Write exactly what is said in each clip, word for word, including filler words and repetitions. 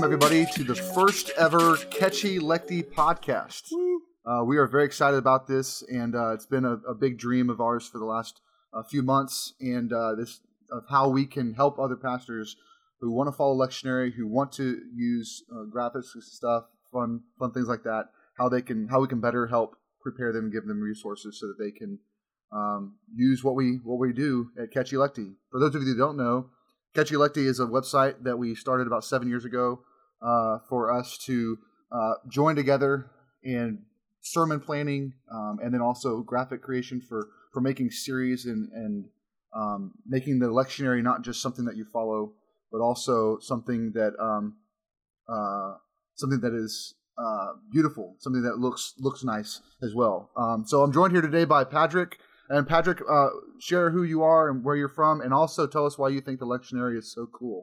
everybody, to the first ever Catchy Lecty podcast. Uh, we are very excited about this, and uh, it's been a, a big dream of ours for the last uh, few months, and uh, this of how we can help other pastors who want to follow lectionary, who want to use uh, graphics and stuff, fun, fun things like that. How they can, how we can better help prepare them and give them resources so that they can um, use what we what we do at Catchy Lecty. For those of you who don't know, Catchy Lecty is a website that we started about seven years ago uh, for us to uh, join together in sermon planning um, and then also graphic creation for, for making series and, and um, making the lectionary not just something that you follow, but also something that um, uh, something that is uh, beautiful, something that looks looks nice as well. Um, so I'm joined here today by Patrick. And Patrick, uh, share who you are and where you're from, and also tell us why you think the lectionary is so cool.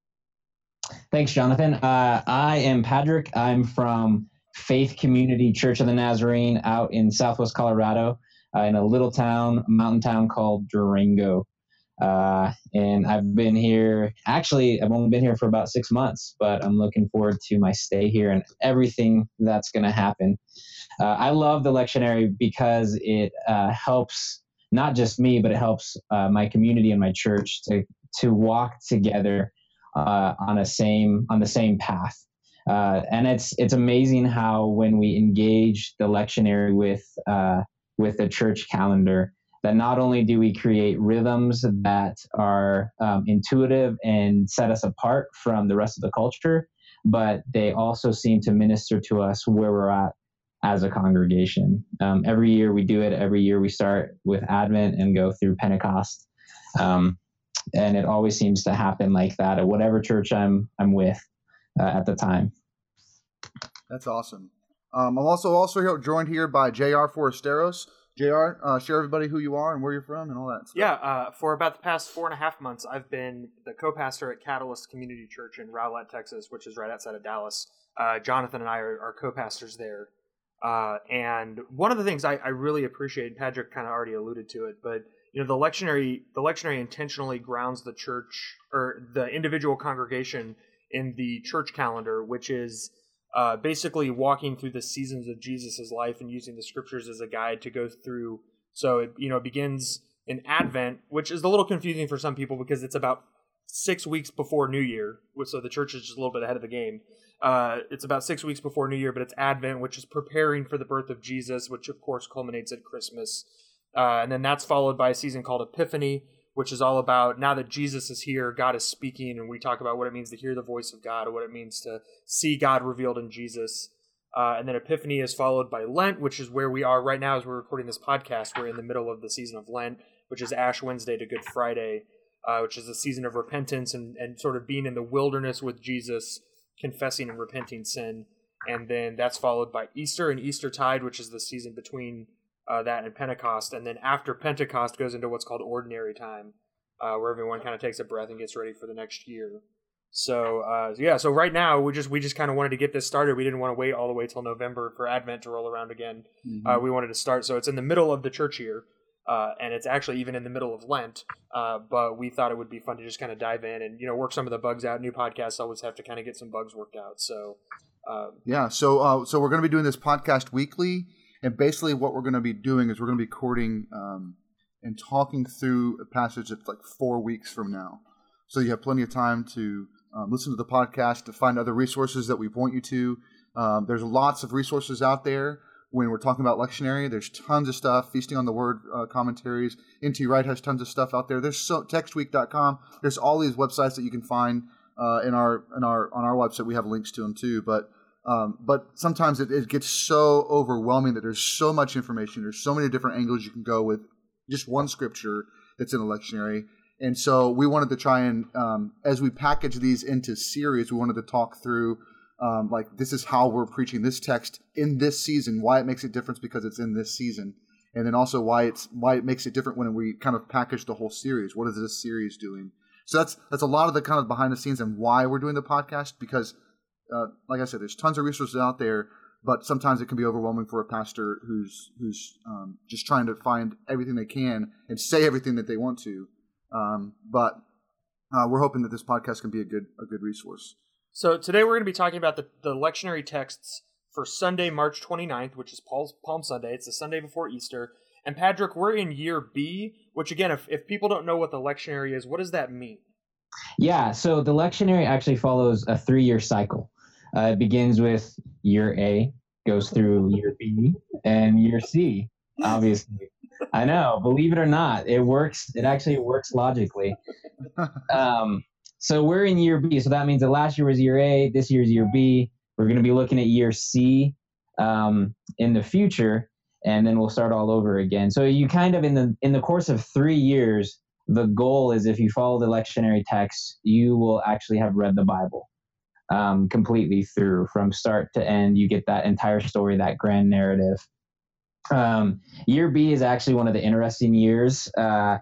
Thanks, Jonathan. Uh, I am Patrick. I'm from Faith Community Church of the Nazarene out in Southwest Colorado, uh, in a little town, mountain town called Durango. Uh, and I've been here, actually, I've only been here for about six months, but I'm looking forward to my stay here and everything that's going to happen. Uh, I love the lectionary because it uh, helps not just me, but it helps uh, my community and my church to to walk together uh, on a same on the same path. Uh, and it's it's amazing how when we engage the lectionary with uh, with the church calendar, that not only do we create rhythms that are um, intuitive and set us apart from the rest of the culture, but they also seem to minister to us where we're at as a congregation. Um, every year we do it. Every year we start with Advent and go through Pentecost. Um, and it always seems to happen like that at whatever church I'm I'm with uh, at the time. That's awesome. Um, I'm also also here, joined here by J R Forasteros. J R, uh, share everybody who you are and where you're from and all that stuff. Yeah, uh, for about the past four and a half months, I've been the co-pastor at Catalyst Community Church in Rowlett, Texas, which is right outside of Dallas. Uh, Jonathan and I are, are co-pastors there. Uh, and one of the things I, I really appreciate, Patrick kind of already alluded to it, but you know, the lectionary, the lectionary intentionally grounds the church or the individual congregation in the church calendar, which is uh, basically walking through the seasons of Jesus's life and using the scriptures as a guide to go through. So it, you know, it begins in Advent, which is a little confusing for some people because it's about six weeks before New Year, so the church is just a little bit ahead of the game. Uh, it's about six weeks before New Year, but it's Advent, which is preparing for the birth of Jesus, which of course culminates at Christmas. Uh, and then that's followed by a season called Epiphany, which is all about now that Jesus is here, God is speaking, and we talk about what it means to hear the voice of God, or what it means to see God revealed in Jesus. Uh, and then Epiphany is followed by Lent, which is where we are right now as we're recording this podcast. We're in the middle of the season of Lent, which is Ash Wednesday to Good Friday, uh, which is a season of repentance and, and sort of being in the wilderness with Jesus, confessing and repenting sin. And then that's followed by Easter and Eastertide, which is the season between uh, that and Pentecost. And then after Pentecost goes into what's called Ordinary Time, uh, where everyone kind of takes a breath and gets ready for the next year. So uh, yeah, so right now we just we just kind of wanted to get this started. We didn't want to wait all the way till November for Advent to roll around again. Mm-hmm. Uh, we wanted to start, so it's in the middle of the church year, uh, and it's actually even in the middle of Lent. Uh, but we thought it would be fun to just kind of dive in and you know work some of the bugs out. New podcasts always have to kind of get some bugs worked out. So um, yeah, so uh, so we're going to be doing this podcast weekly, and basically what we're going to be doing is we're going to be recording um, and talking through a passage that's like four weeks from now. So you have plenty of time to Um, listen to the podcast, to find other resources that we point you to. Um, there's lots of resources out there when we're talking about lectionary. There's tons of stuff. Feasting on the Word uh, commentaries. N T Wright has tons of stuff out there. There's so, text week dot com. There's all these websites that you can find uh, in our in our on our website. We have links to them too. But um, but sometimes it, it gets so overwhelming that there's so much information. There's so many different angles you can go with just one scripture that's in a lectionary. And so we wanted to try and, um, as we package these into series, we wanted to talk through, um, like, this is how we're preaching this text in this season, why it makes a difference because it's in this season, and then also why it's why it makes it different when we kind of package the whole series. What is this series doing? So that's that's a lot of the kind of behind the scenes and why we're doing the podcast because, uh, like I said, there's tons of resources out there, but sometimes it can be overwhelming for a pastor who's who's um, just trying to find everything they can and say everything that they want to. Um, but uh, we're hoping that this podcast can be a good a good resource. So today we're going to be talking about the, the lectionary texts for Sunday, March twenty-ninth, which is Paul's Palm Sunday. It's the Sunday before Easter. And Patrick, we're in year B, which again, if, if people don't know what the lectionary is, what does that mean? Yeah, so the lectionary actually follows a three-year cycle. Uh, it begins with year A, goes through year B, and year C, obviously. I know, believe it or not, it works. It actually works logically. Um, so we're in year B, so that means that last year was year A, this year's year B. We're going to be looking at year C um, in the future, and then we'll start all over again. So you kind of, in the in the course of three years, the goal is if you follow the lectionary text, you will actually have read the Bible um, completely through from start to end. You get that entire story, that grand narrative. Um, year B is actually one of the interesting years. Uh,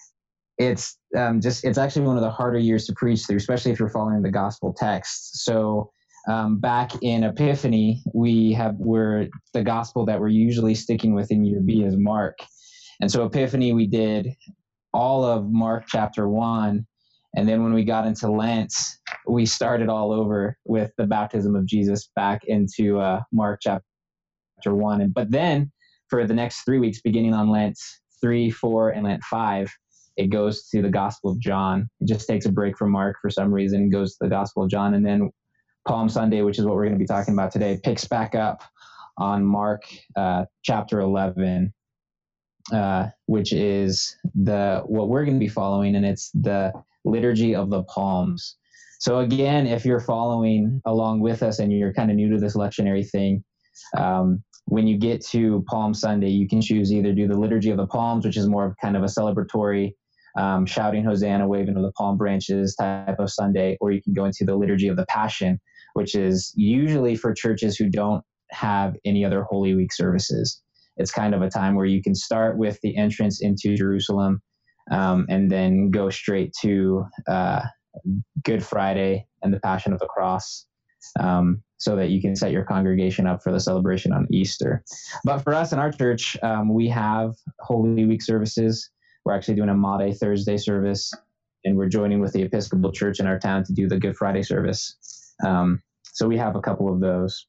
it's um, just it's actually one of the harder years to preach through, especially if you're following the gospel texts. So um, back in Epiphany, we have we're the gospel that we're usually sticking with in year B is Mark, and so Epiphany we did all of Mark chapter one, and then when we got into Lent, we started all over with the baptism of Jesus back into uh, Mark chapter one, and but then. For the next three weeks, beginning on Lent three, four, and Lent five, it goes to the Gospel of John. It just takes a break from Mark for some reason, goes to the Gospel of John. And then Palm Sunday, which is what we're going to be talking about today, picks back up on Mark uh, chapter eleven, uh, which is the what we're going to be following, and it's the Liturgy of the Palms. So again, if you're following along with us and you're kind of new to this lectionary thing, um, when you get to Palm Sunday, you can choose either do the Liturgy of the Palms, which is more of kind of a celebratory, um, shouting Hosanna, waving of the palm branches type of Sunday, or you can go into the Liturgy of the Passion, which is usually for churches who don't have any other Holy Week services. It's kind of a time where you can start with the entrance into Jerusalem um, and then go straight to uh, Good Friday and the Passion of the Cross. Um, so that you can set your congregation up for the celebration on Easter. But for us in our church, um, we have Holy Week services. We're actually doing a Maundy Thursday service, and we're joining with the Episcopal Church in our town to do the Good Friday service. Um, so we have a couple of those.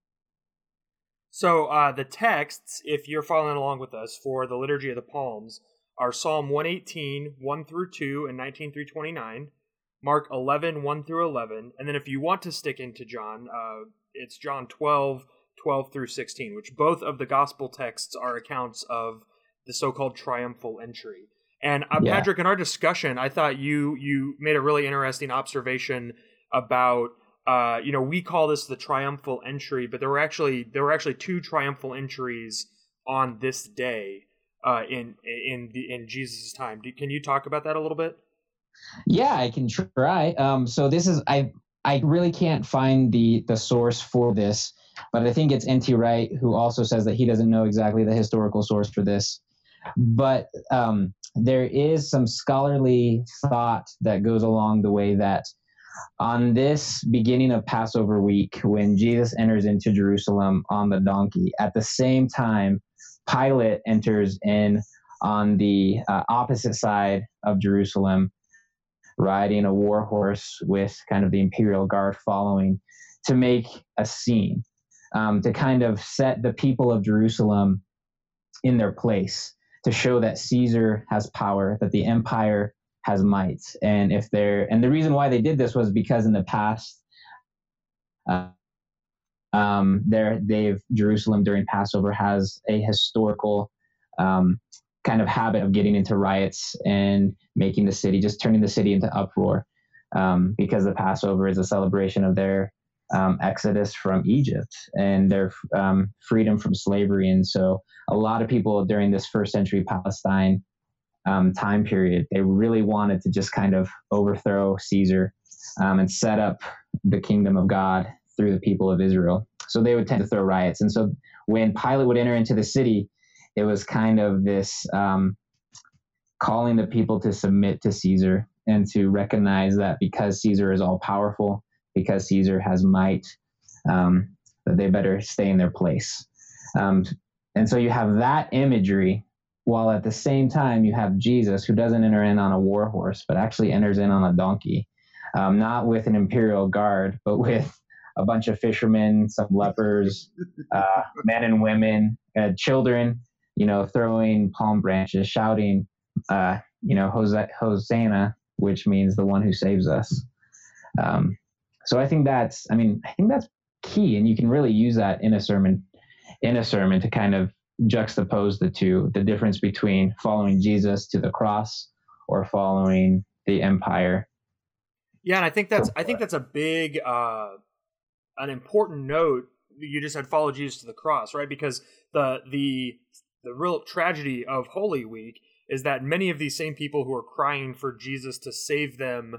So uh, the texts, if you're following along with us for the Liturgy of the Palms, are Psalm one eighteen, one through two, and nineteen through twenty-nine. Mark eleven, one through eleven, and then if you want to stick into John, uh, it's John twelve, twelve through sixteen, which both of the gospel texts are accounts of the so-called triumphal entry. And uh, yeah. Patrick, in our discussion, I thought you you made a really interesting observation about, uh, you know, we call this the triumphal entry, but there were actually there were actually two triumphal entries on this day uh, in in the in Jesus' time. Do, can you talk about that a little bit? Yeah, I can try. Um, so this is I I really can't find the the source for this, but I think it's N T Wright who also says that he doesn't know exactly the historical source for this. But um, there is some scholarly thought that goes along the way that on this beginning of Passover week, when Jesus enters into Jerusalem on the donkey, at the same time, Pilate enters in on the uh, opposite side of Jerusalem, riding a war horse with kind of the imperial guard following to make a scene, um, to kind of set the people of Jerusalem in their place, to show that Caesar has power, that the empire has might. And if they're, and the reason why they did this was because in the past, uh, um, there they've Jerusalem during Passover has a historical um, kind of habit of getting into riots and making the city, just turning the city into uproar, um, because the Passover is a celebration of their um, exodus from Egypt and their um, freedom from slavery. And so a lot of people during this first century Palestine um, time period, they really wanted to just kind of overthrow Caesar um, and set up the kingdom of God through the people of Israel. So they would tend to throw riots. And so when Pilate would enter into the city, it was kind of this um, calling the people to submit to Caesar and to recognize that because Caesar is all powerful, because Caesar has might, um, that they better stay in their place. Um, and so you have that imagery, while at the same time you have Jesus, who doesn't enter in on a war horse, but actually enters in on a donkey. um, not with an imperial guard, but with a bunch of fishermen, some lepers, uh, men and women, uh, children, you know, throwing palm branches, shouting, uh, you know, Hos- Hosanna, which means the one who saves us. Um, so I think that's, I mean, I think that's key, and you can really use that in a sermon, in a sermon to kind of juxtapose the two, the difference between following Jesus to the cross or following the empire. Yeah, and I think that's, I think that's a big, uh, an important note. You just said follow Jesus to the cross, right? Because the the the real tragedy of Holy Week is that many of these same people who are crying for Jesus to save them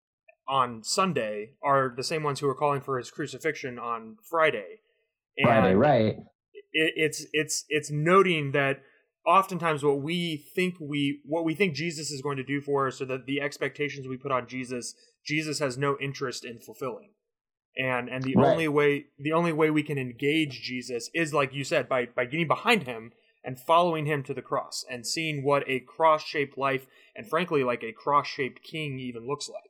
on Sunday are the same ones who are calling for his crucifixion on Friday. And Friday, right? It, it's it's it's noting that oftentimes what we think we what we think Jesus is going to do for us, or that the expectations we put on Jesus, Jesus has no interest in fulfilling. And and the right. only way the only way we can engage Jesus is, like you said, by by getting behind him and following him to the cross and seeing what a cross-shaped life, and frankly, like a cross-shaped king, even looks like.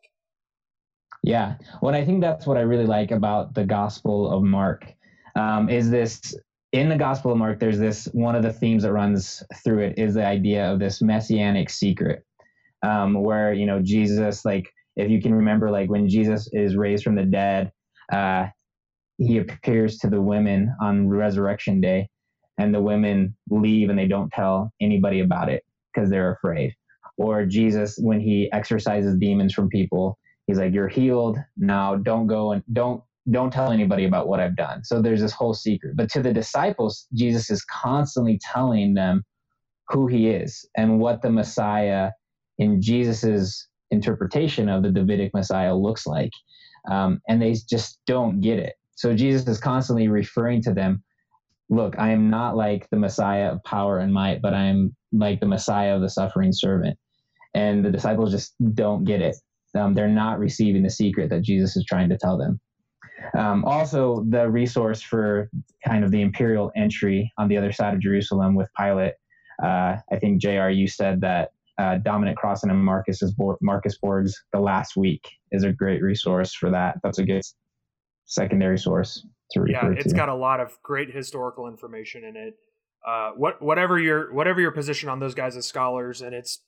Yeah, well, I think that's what I really like about the Gospel of Mark. Um, is this in the Gospel of Mark? There's this one of the themes that runs through it is the idea of this messianic secret, um, where you know Jesus, like if you can remember, like when Jesus is raised from the dead. Uh, he appears to the women on Resurrection Day, and the women leave and they don't tell anybody about it because they're afraid. Or Jesus, when he exorcises demons from people, he's like, "You're healed now. Don't go and don't don't tell anybody about what I've done." So there's this whole secret. But to the disciples, Jesus is constantly telling them who he is and what the Messiah, in Jesus's interpretation of the Davidic Messiah, looks like. Um, and they just don't get it. So Jesus is constantly referring to them, look, I am not like the Messiah of power and might, but I am like the Messiah of the suffering servant. And the disciples just don't get it. Um, they're not receiving the secret that Jesus is trying to tell them. Um, also, the resource for kind of the imperial entry on the other side of Jerusalem with Pilate, uh, I think, J R, you said that Uh, Dominic Crossan and Marcus's Marcus Borg's The Last Week is a great resource for that. That's a good secondary source to refer to. Yeah, it's to. got a lot of great historical information in it. Uh, what whatever your whatever your position on those guys as scholars, and it's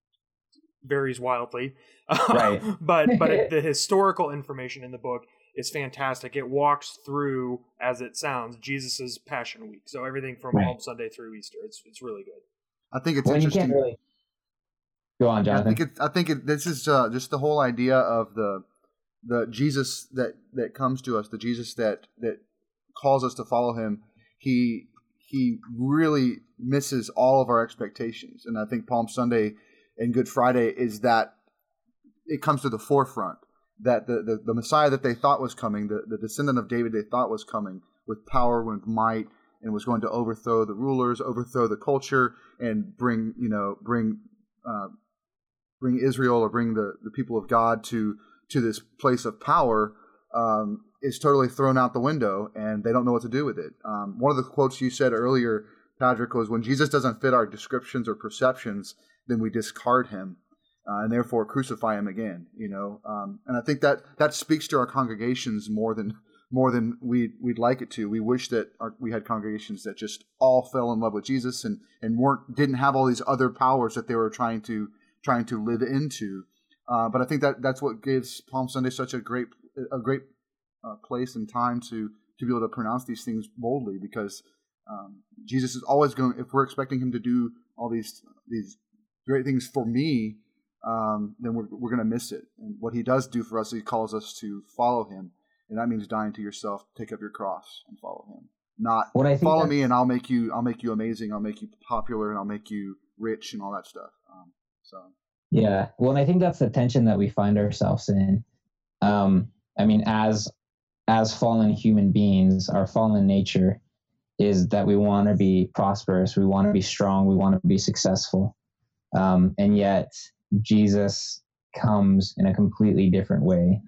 varies wildly. Right. but but it, the historical information in the book is fantastic. It walks through, as it sounds, Jesus's Passion Week. So everything from right. Palm Sunday through Easter. It's it's really good. I think it's well, interesting. Really... Go on, Jonathan. I think it, I think it, this is uh, just the whole idea of the the Jesus that, that comes to us, the Jesus that that calls us to follow him. He he really misses all of our expectations, and I think Palm Sunday and Good Friday is that it comes to the forefront that the the, the Messiah that they thought was coming, the, the descendant of David they thought was coming with power, with might, and was going to overthrow the rulers, overthrow the culture, and bring you know bring. Uh, bring Israel or bring the, the people of God to to this place of power um, is totally thrown out the window, and they don't know what to do with it. Um, one of the quotes you said earlier, Patrick, was when Jesus doesn't fit our descriptions or perceptions, then we discard him uh, and therefore crucify him again. You know, um, and I think that that speaks to our congregations more than more than we we'd like it to. We wish that our, we had congregations that just all fell in love with Jesus and and weren't didn't have all these other powers that they were trying to. trying to live into, uh, but I think that that's what gives Palm Sunday such a great a great uh, place and time to to be able to pronounce these things boldly, because um, Jesus is always going. If we're expecting him to do all these these great things for me, um, then we're we're going to miss it. And what he does do for us, he calls us to follow him, and that means dying to yourself, take up your cross, and follow him. Not what I think follow me and I'll make you I'll make you amazing, I'll make you popular, and I'll make you rich and all that stuff. Um, So yeah, well, and I think that's the tension that we find ourselves in. Um, I mean, as as fallen human beings, our fallen nature is that we want to be prosperous, we want to be strong, we want to be successful, um, and yet Jesus comes in a completely different way,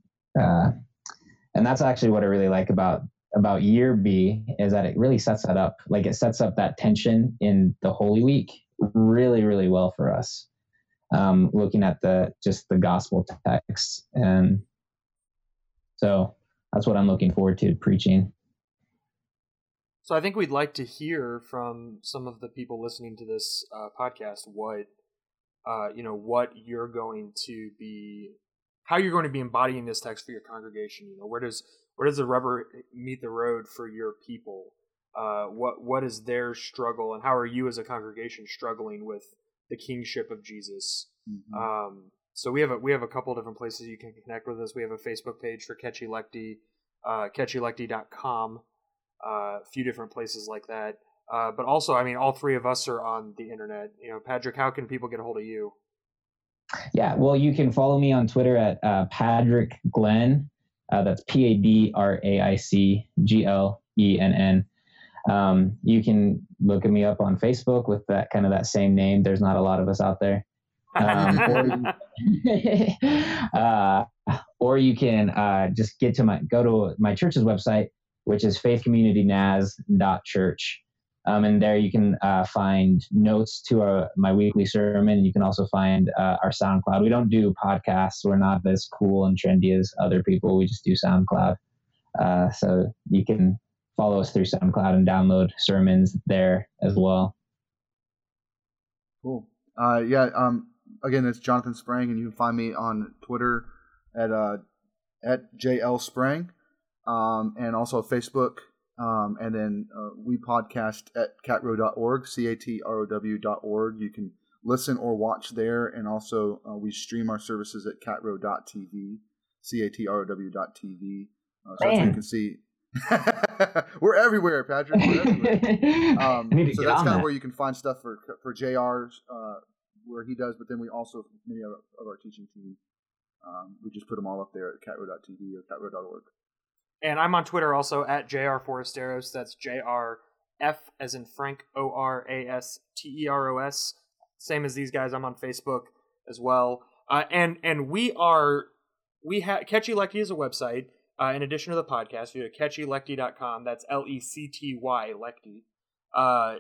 uh, and that's actually what I really like about about Year B is that it really sets that up. Like it sets up that tension in the Holy Week really, really well for us. um, looking at the just the gospel texts. And so that's what I'm looking forward to preaching. So I think we'd like to hear from some of the people listening to this uh, podcast what uh, you know what you're going to be, how you're going to be embodying this text for your congregation. You know, where does where does the rubber meet the road for your people? Uh, what what is their struggle, and how are you as a congregation struggling with the kingship of Jesus? Mm-hmm. Um, so we have a we have a couple different places you can connect with us. We have a Facebook page for Catchy Lecty, uh, catchy lecty dot com. Uh, a few different places like that. Uh, but also, I mean, all three of us are on the internet. You know, Patrick, how can people get a hold of you? Yeah, well, you can follow me on Twitter at uh, Padric Glenn. Uh, that's P A D R A I C G L E N N. Um, you can look me up on Facebook with that kind of that same name. There's not a lot of us out there. Um, or, uh, or you can uh, just get to my go to my church's website, which is faith community naz dot church. Um, and there you can uh, find notes to our, my weekly sermon. You can also find uh, our SoundCloud. We don't do podcasts. We're not as cool and trendy as other people. We just do SoundCloud. Uh, so you can follow us through SoundCloud and download sermons there as well. Cool. Uh, yeah. Um, again, it's Jonathan Sprang, and you can find me on Twitter at uh, at J L Sprang. Um, and also Facebook, um, and then uh, we podcast at catrow dot org, C A T R O W dot org. You can listen or watch there, and also uh, we stream our services at catrow dot t v, C A T R O W dot t v. Uh, so that's where you can see. We're everywhere, Patrick. We're everywhere. Um, so that's kind of that. where you can find stuff for for J R's, uh, where he does, but then we also, many of, of our teaching team, um, we just put them all up there at catrow dot t v or catrow dot org. And I'm on Twitter also at J R Forasteros. That's J R F as in Frank, O R A S T E R O S. Same as these guys. I'm on Facebook as well. Uh, and and we are, we have, Catchy Lecty is a website. Uh, in addition to the podcast, you go to catchy lecty dot com. That's L E C T Y, Lecty. Uh,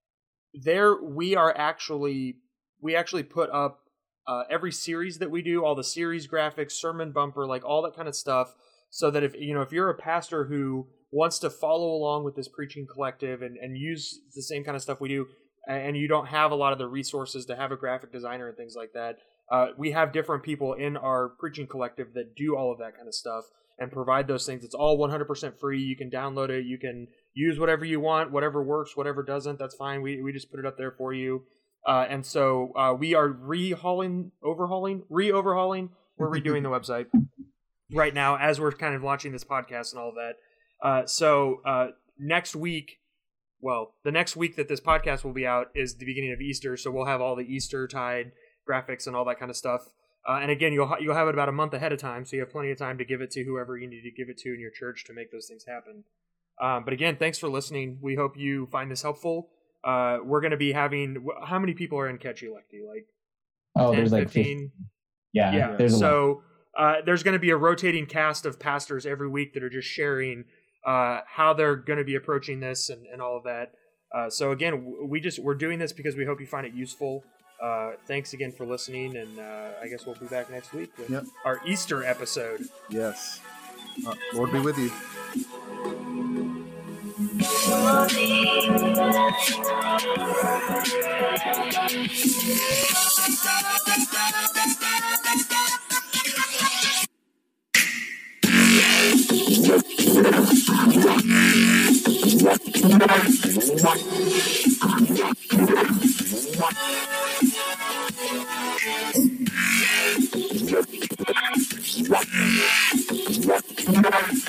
there we are actually, we actually put up uh, every series that we do, all the series graphics, sermon bumper, like all that kind of stuff. So that if you know if you're a pastor who wants to follow along with this preaching collective and, and use the same kind of stuff we do, and you don't have a lot of the resources to have a graphic designer and things like that, uh, we have different people in our preaching collective that do all of that kind of stuff and provide those things. It's all one hundred percent free. You can download it. You can use whatever you want, whatever works, whatever doesn't. That's fine. We we just put it up there for you. Uh, and so uh, we are re-hauling, overhauling, re-overhauling. We're redoing the website right now as we're kind of launching this podcast and all of that. Uh, so uh, next week, well, the next week that this podcast will be out is the beginning of Easter, so we'll have all the Easter-tide graphics and all that kind of stuff. Uh, and again, you'll ha- you'll have it about a month ahead of time, so you have plenty of time to give it to whoever you need to give it to in your church to make those things happen. Um, but again, thanks for listening. We hope you find this helpful. Uh, we're going to be having, how many people are in Catchy Lecty? Like oh, ten, there's like fifteen? Yeah, yeah. There's a so... lot. Uh, there's going to be a rotating cast of pastors every week that are just sharing uh, how they're going to be approaching this and, and all of that. Uh, so again, we just we're doing this because we hope you find it useful. Uh, thanks again for listening, and uh, I guess we'll be back next week with yep. our Easter episode. Yes, uh, Lord be with you. What?